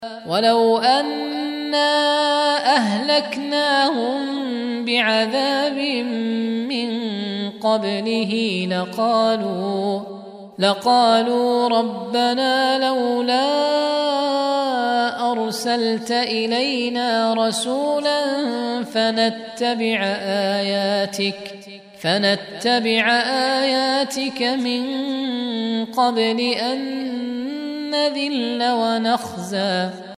ولو أنا أهلكناهم بعذاب من قبله لقالوا ربنا لولا أرسلت إلينا رسولا فنتبع آياتك من قبل أن نذل ونخزى